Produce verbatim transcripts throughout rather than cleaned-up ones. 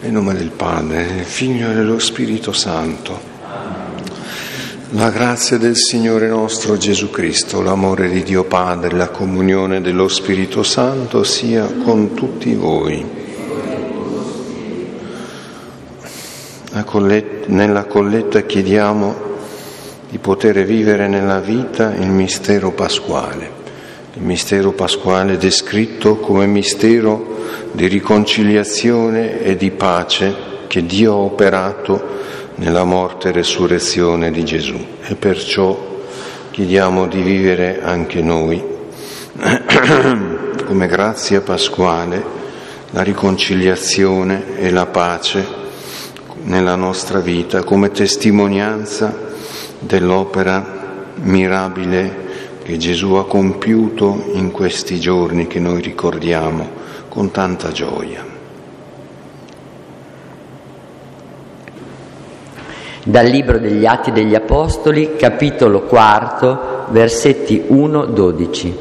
Nel nome del Padre, del Figlio e dello Spirito Santo. La grazia del Signore nostro Gesù Cristo, l'amore di Dio Padre, la comunione dello Spirito Santo sia con tutti voi. Nella colletta chiediamo di poter vivere nella vita il mistero pasquale. Il mistero pasquale descritto come mistero di riconciliazione e di pace che Dio ha operato nella morte e resurrezione di Gesù, e perciò chiediamo di vivere anche noi come grazia pasquale la riconciliazione e la pace nella nostra vita, come testimonianza dell'opera mirabile che Gesù ha compiuto in questi giorni che noi ricordiamo con tanta gioia. Dal Libro degli Atti degli Apostoli, capitolo quarto, versetti uno dodici.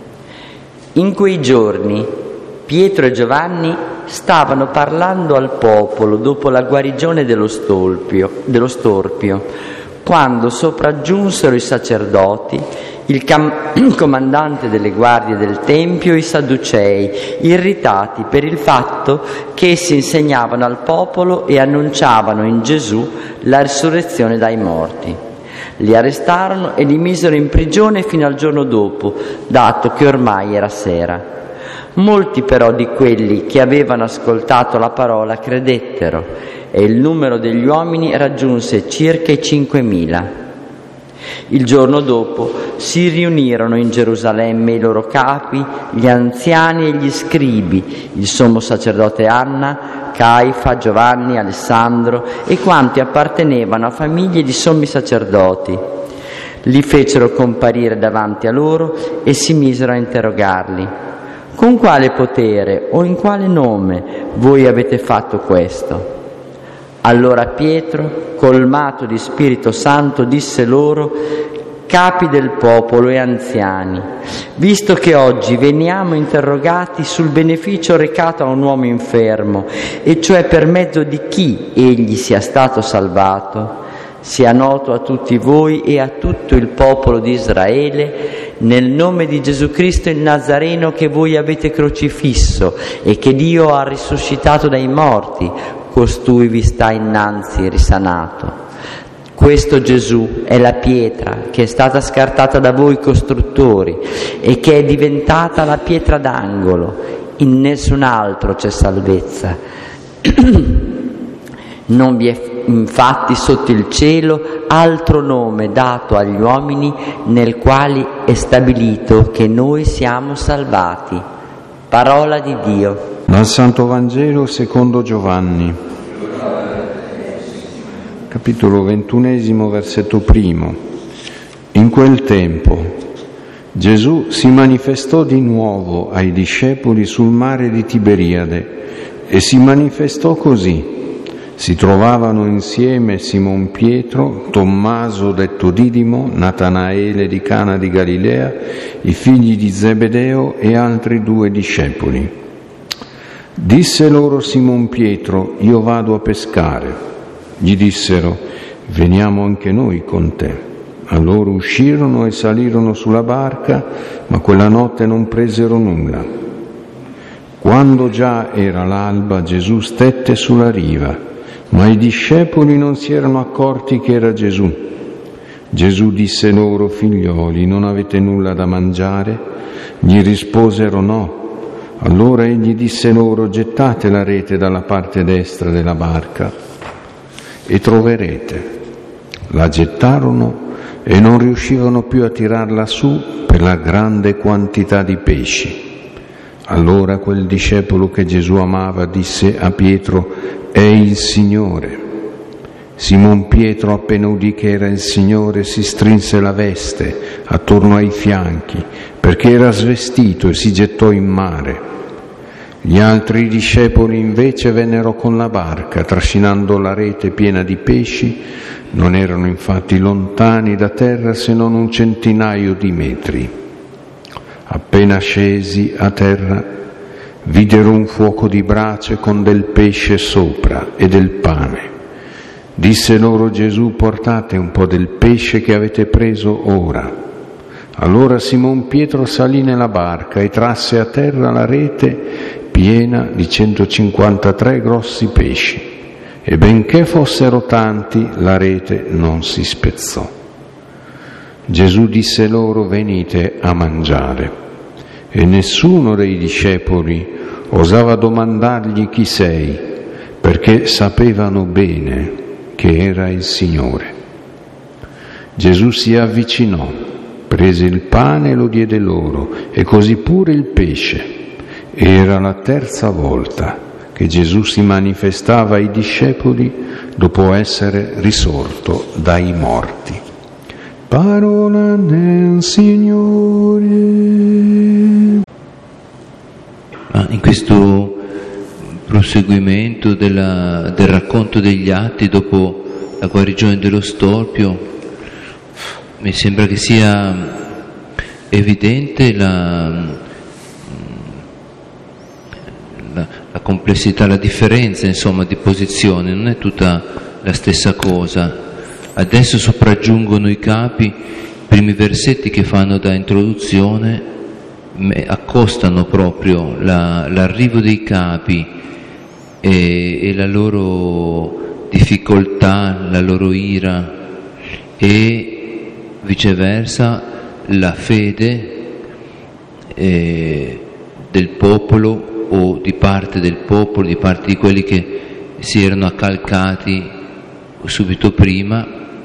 In quei giorni Pietro e Giovanni stavano parlando al popolo dopo la guarigione dello stolpio, dello storpio, quando sopraggiunsero i sacerdoti, il, cam- il comandante delle guardie del Tempio e i Sadducei, irritati per il fatto che essi insegnavano al popolo e annunciavano in Gesù la risurrezione dai morti. Li arrestarono e li misero in prigione fino al giorno dopo, dato che ormai era sera. Molti però di quelli che avevano ascoltato la parola credettero, e il numero degli uomini raggiunse circa i cinquemila. Il giorno dopo si riunirono in Gerusalemme i loro capi, gli anziani e gli scribi, il sommo sacerdote Anna, Caifa, Giovanni, Alessandro e quanti appartenevano a famiglie di sommi sacerdoti. Li fecero comparire davanti a loro e si misero a interrogarli. Con quale potere o in quale nome voi avete fatto questo? Allora Pietro, colmato di Spirito Santo, disse loro: capi del popolo e anziani, visto che oggi veniamo interrogati sul beneficio recato a un uomo infermo, e cioè per mezzo di chi egli sia stato salvato, sia noto a tutti voi e a tutto il popolo di Israele, nel nome di Gesù Cristo il Nazareno, che voi avete crocifisso e che Dio ha risuscitato dai morti, costui vi sta innanzi risanato. Questo Gesù è la pietra che è stata scartata da voi costruttori e che è diventata la pietra d'angolo. In nessun altro c'è salvezza. Non vi è infatti sotto il cielo altro nome dato agli uomini nel quale è stabilito che noi siamo salvati. Parola di Dio. Dal Santo Vangelo secondo Giovanni, capitolo ventunesimo, versetto primo. In quel tempo Gesù si manifestò di nuovo ai discepoli sul mare di Tiberiade e si manifestò così. Si trovavano insieme Simon Pietro, Tommaso detto Didimo, Natanaele di Cana di Galilea, i figli di Zebedeo e altri due discepoli. Disse loro Simon Pietro: io vado a pescare. Gli dissero: veniamo anche noi con te. Allora uscirono e salirono sulla barca, ma quella notte non presero nulla. Quando già era l'alba, Gesù stette sulla riva, ma i discepoli non si erano accorti che era Gesù. Gesù disse loro: figlioli, non avete nulla da mangiare? Gli risposero: no. Allora egli disse loro: gettate la rete dalla parte destra della barca e troverete. La gettarono e non riuscivano più a tirarla su per la grande quantità di pesci. Allora quel discepolo che Gesù amava disse a Pietro: è il Signore. Simon Pietro, appena udì che era il Signore, si strinse la veste attorno ai fianchi, perché era svestito, e si gettò in mare. Gli altri discepoli invece vennero con la barca, trascinando la rete piena di pesci. Non erano infatti lontani da terra se non un centinaio di metri. Appena scesi a terra, videro un fuoco di brace con del pesce sopra e del pane. Disse loro Gesù: portate un po' del pesce che avete preso ora. Allora Simon Pietro salì nella barca e trasse a terra la rete piena di centocinquantatré grossi pesci, e benché fossero tanti, la rete non si spezzò. Gesù disse loro: venite a mangiare. E nessuno dei discepoli osava domandargli: chi sei? Perché sapevano bene che era il Signore. Gesù si avvicinò, prese il pane e lo diede loro, e così pure il pesce. Era la terza volta che Gesù si manifestava ai discepoli dopo essere risorto dai morti. Parola del Signore. Ah, in questo proseguimento della, del racconto degli atti dopo la guarigione dello storpio, mi sembra che sia evidente la, la, la complessità, la differenza, insomma, di posizione, non è tutta la stessa cosa. Adesso sopraggiungono i capi, i primi versetti che fanno da introduzione accostano proprio la, l'arrivo dei capi e, e la loro difficoltà, la loro ira, e viceversa la fede eh, del popolo, o di parte del popolo, di parte di quelli che si erano accalcati subito prima.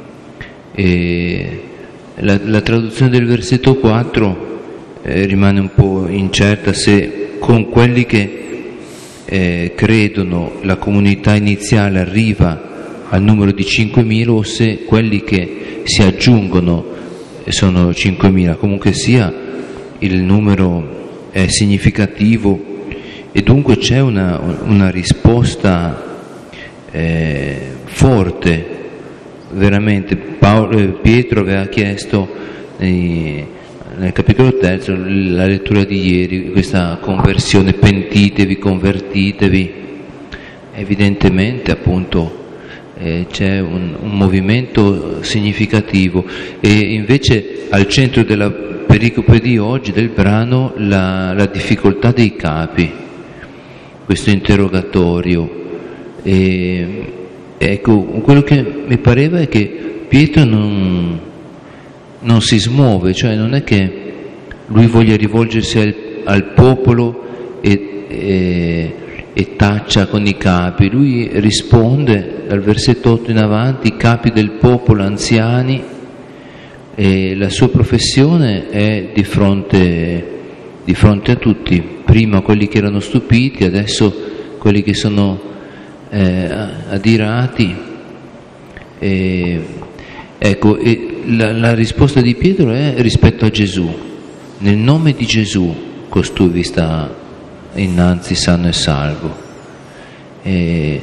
E la, la traduzione del versetto quattro eh, rimane un po' incerta, se con quelli che eh, credono la comunità iniziale arriva al numero di cinquemila, o se quelli che si aggiungono sono cinquemila. Comunque sia, il numero è significativo, e dunque c'è una, una risposta eh, forte. Veramente Paolo, eh, Pietro aveva chiesto eh, nel capitolo terzo, la lettura di ieri, questa conversione: pentitevi, convertitevi. Evidentemente appunto eh, c'è un, un movimento significativo, e invece al centro della pericope di oggi, del brano, la, la difficoltà dei capi, questo interrogatorio. E, ecco, quello che mi pareva è che Pietro non, non si smuove, cioè non è che lui voglia rivolgersi al, al popolo e, e, e taccia con i capi. Lui risponde dal versetto otto in avanti: i capi del popolo, anziani, e la sua professione è di fronte, di fronte a tutti, prima quelli che erano stupiti, adesso quelli che sono Eh, adirati. E, ecco, e la, la risposta di Pietro è rispetto a Gesù: nel nome di Gesù costui vi sta innanzi sano e salvo. E,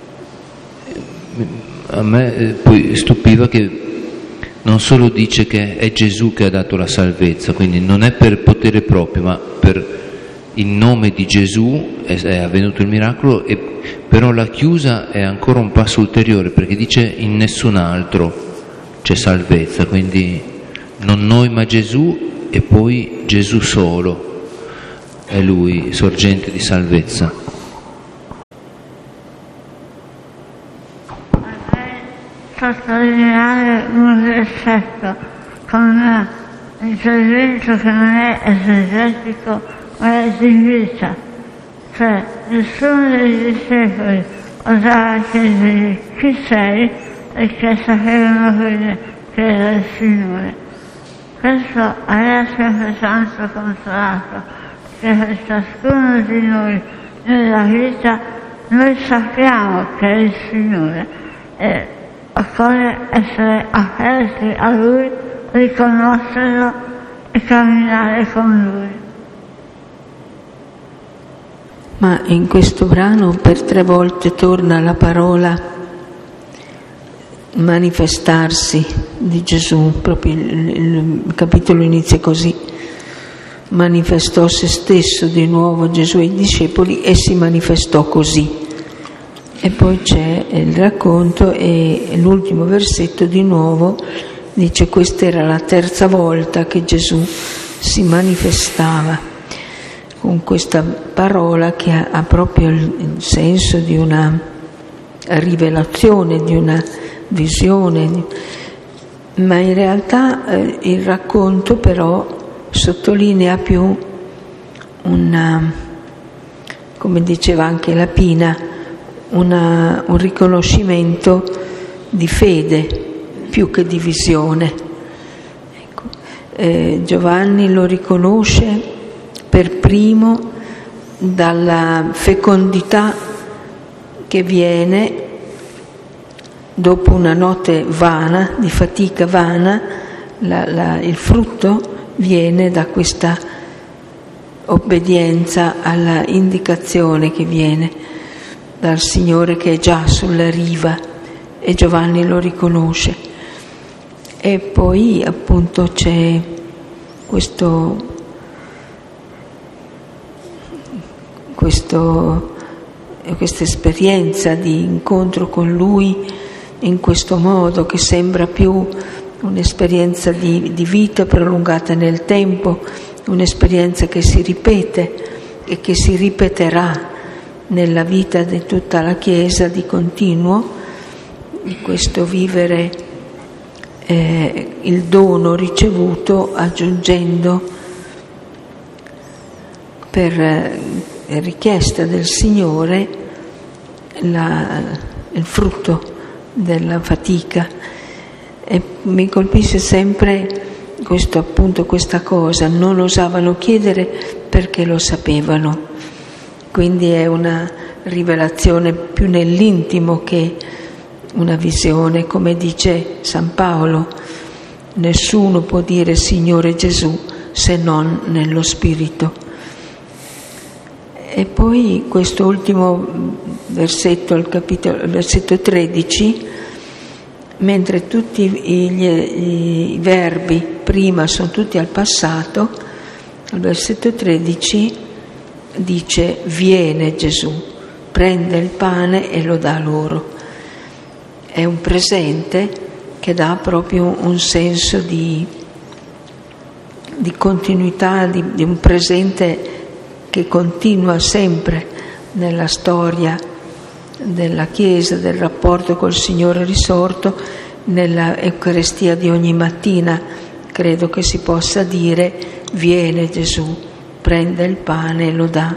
a me eh, poi stupiva che non solo dice che è Gesù che ha dato la salvezza, quindi non è per potere proprio, ma per in nome di Gesù è, è avvenuto il miracolo. E però la chiusa è ancora un passo ulteriore, perché dice: in nessun altro c'è salvezza, quindi non noi ma Gesù, e poi Gesù solo è Lui, sorgente di salvezza. Sottolineare un effetto con l'intervento che non è esegetico ma è di vita. Cioè, nessuno dei discepoli osava chiedergli chi sei, perché sapevano bene che era il Signore. Questo aveva sempre tanto consolato, che per ciascuno di noi nella vita noi sappiamo che è il Signore, e occorre essere aperti a Lui, riconoscerlo e camminare con Lui. Ma in questo brano per tre volte torna la parola manifestarsi di Gesù, proprio il, il capitolo inizia così: manifestò se stesso di nuovo Gesù ai discepoli e si manifestò così. E poi c'è il racconto e l'ultimo versetto di nuovo dice: questa era la terza volta che Gesù si manifestava, con questa parola che ha, ha proprio il, il senso di una rivelazione, di una visione, ma in realtà eh, il racconto però sottolinea più una, come diceva anche la Pina, una, un riconoscimento di fede più che di visione. Ecco. Eh, Giovanni lo riconosce per primo dalla fecondità che viene dopo una notte vana, di fatica vana. La, la, il frutto viene da questa obbedienza alla indicazione che viene dal Signore che è già sulla riva, e Giovanni lo riconosce. E poi appunto c'è questo, questo, questa esperienza di incontro con Lui in questo modo, che sembra più un'esperienza di, di vita prolungata nel tempo, un'esperienza che si ripete e che si ripeterà nella vita di tutta la Chiesa di continuo, di questo vivere eh, il dono ricevuto, aggiungendo per eh, richiesta del Signore la, il frutto della fatica. E mi colpisce sempre questo, appunto, questa cosa: non osavano chiedere perché lo sapevano. Quindi è una rivelazione più nell'intimo che una visione, come dice San Paolo: nessuno può dire Signore Gesù se non nello Spirito. E poi questo ultimo versetto, il capitolo, il versetto tredici, mentre tutti gli, i verbi prima sono tutti al passato, il versetto tredici dice: viene Gesù, prende il pane e lo dà loro. È un presente che dà proprio un senso di, di continuità, di, di un presente che continua sempre nella storia della Chiesa, del rapporto col Signore risorto, nella Eucaristia di ogni mattina. Credo che si possa dire: viene Gesù, prende il pane e lo dà.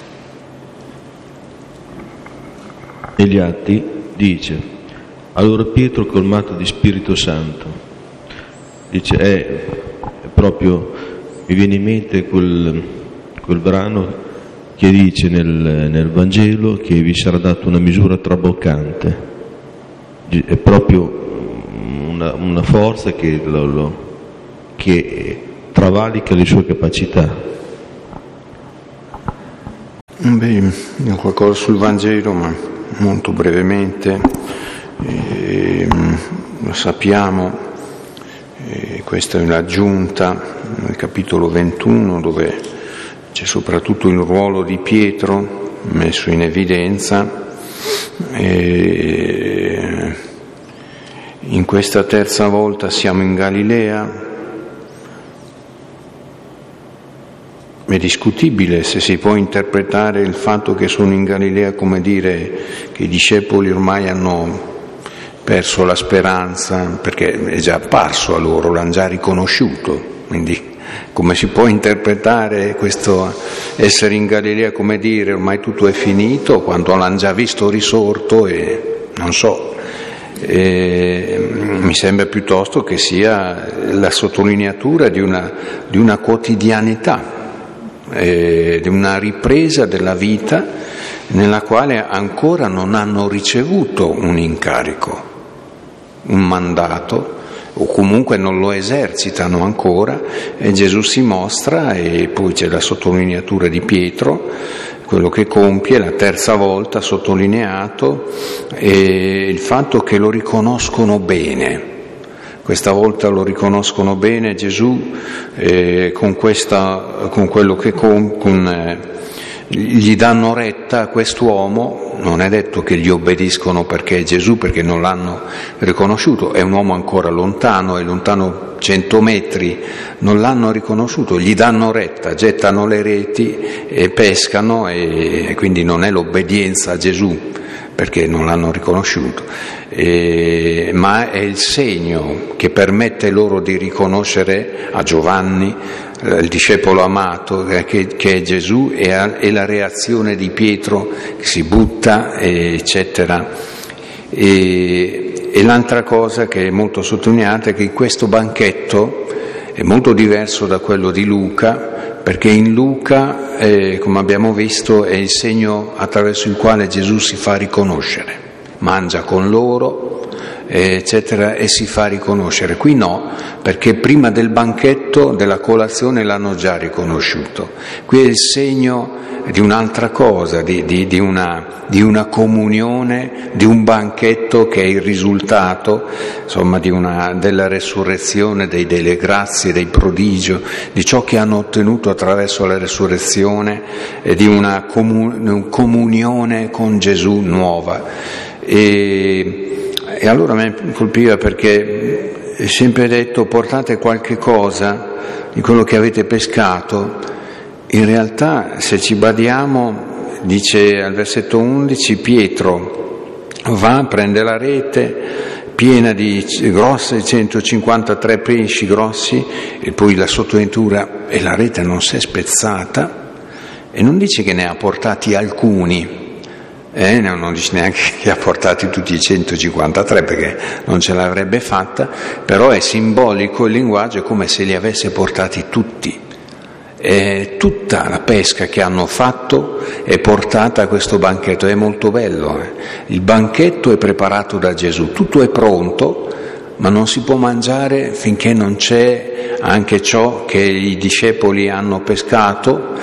Negli Atti dice: allora Pietro, colmato di Spirito Santo, dice, è, è proprio, mi viene in mente quel, quel brano che dice nel, nel Vangelo che vi sarà data una misura traboccante. È proprio una, una forza che, lo, lo, che travalica le sue capacità. Beh, qualcosa sul Vangelo, ma molto brevemente. Eh, lo sappiamo, eh, questa è l'aggiunta nel capitolo ventuno, dove c'è soprattutto il ruolo di Pietro messo in evidenza. E in questa terza volta siamo in Galilea. È discutibile se si può interpretare il fatto che sono in Galilea come dire che i discepoli ormai hanno perso la speranza, perché è già apparso a loro, l'hanno già riconosciuto. Quindi come si può interpretare questo essere in Galilea come dire ormai tutto è finito, quando l'hanno già visto risorto? E non so, e mi sembra piuttosto che sia la sottolineatura di una, di una quotidianità, eh, di una ripresa della vita nella quale ancora non hanno ricevuto un incarico, un mandato, o comunque non lo esercitano ancora, e Gesù si mostra. E poi c'è la sottolineatura di Pietro, quello che compie la terza volta sottolineato, e il fatto che lo riconoscono bene, questa volta lo riconoscono bene Gesù eh, con, questa, con quello che con, con, eh, gli danno retta a quest'uomo. Non è detto che gli obbediscono perché è Gesù, perché non l'hanno riconosciuto, è un uomo ancora lontano, è lontano cento metri, non l'hanno riconosciuto, gli danno retta, gettano le reti e pescano, e quindi non è l'obbedienza a Gesù perché non l'hanno riconosciuto, eh, ma è il segno che permette loro di riconoscere a Giovanni, eh, il discepolo amato, eh, che, che è Gesù, e, a, e la reazione di Pietro che si butta, eh, eccetera. E, e l'altra cosa che è molto sottolineata è che questo banchetto è molto diverso da quello di Luca, perché in Luca, eh, come abbiamo visto, è il segno attraverso il quale Gesù si fa riconoscere, mangia con loro, eh, eccetera, e si fa riconoscere. Qui no, perché prima del banchetto, della colazione, l'hanno già riconosciuto. Qui è il segno di un'altra cosa, di, di, di, una, di una comunione, di un banchetto che è il risultato, insomma, di una, della resurrezione, dei, delle grazie, dei prodigio, di ciò che hanno ottenuto attraverso la resurrezione, e di una comun- comunione con Gesù nuova. E, e allora mi colpiva perché è sempre detto: portate qualche cosa di quello che avete pescato. In realtà, se ci badiamo, dice al versetto undici, Pietro va, prende la rete piena di grosse, centocinquantatré pesci grossi, e poi la sottoventura, e la rete non si è spezzata, e non dice che ne ha portati alcuni, eh, non dice neanche che ha portati tutti i centocinquantatré, perché non ce l'avrebbe fatta, però è simbolico il linguaggio, è come se li avesse portati tutti. E tutta la pesca che hanno fatto è portata a questo banchetto. È molto bello, eh? Il banchetto è preparato da Gesù, tutto è pronto, ma non si può mangiare finché non c'è anche ciò che i discepoli hanno pescato,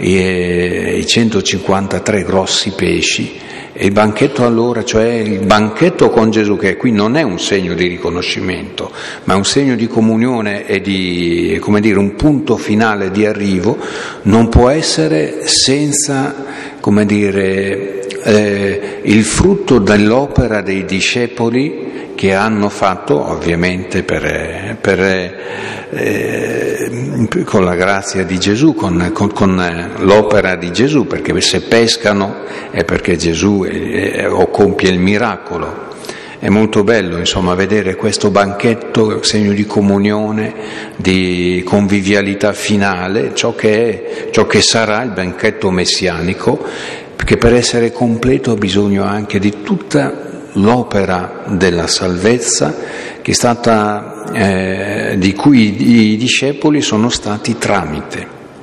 i centocinquantatré grossi pesci. E il banchetto allora, cioè il banchetto con Gesù, che qui non è un segno di riconoscimento, ma è un segno di comunione e di, come dire, un punto finale di arrivo, non può essere senza, come dire, eh, il frutto dell'opera dei discepoli che hanno fatto, ovviamente per, per, eh, con la grazia di Gesù, con, con, con l'opera di Gesù, perché se pescano è perché Gesù eh, o compie il miracolo. È molto bello, insomma, vedere questo banchetto, segno di comunione, di convivialità finale, ciò che è, ciò che sarà il banchetto messianico, perché per essere completo ha bisogno anche di tutta l'opera della salvezza che è stata, eh, di cui i discepoli sono stati tramite.